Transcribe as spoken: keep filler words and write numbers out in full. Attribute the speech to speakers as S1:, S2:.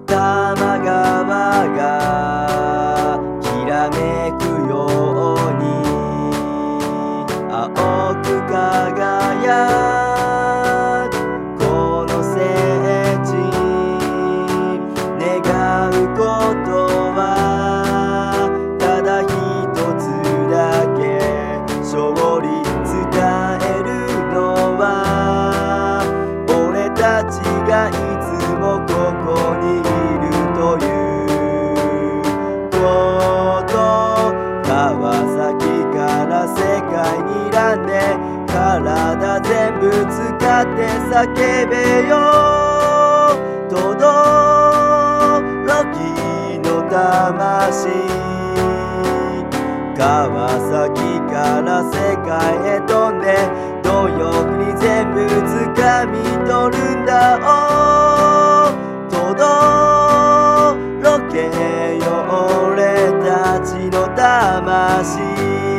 S1: 多摩川がきらめくように青く輝くこの聖地、願うことはただ一つだけ、勝利伝えるのは俺たちがいつもここにいるということ。川崎から世界にらんで体全部使って叫べよ、轟きの魂。川崎から世界へ飛んで貪欲に全部掴み取るんだ。お届けよ俺たちの魂。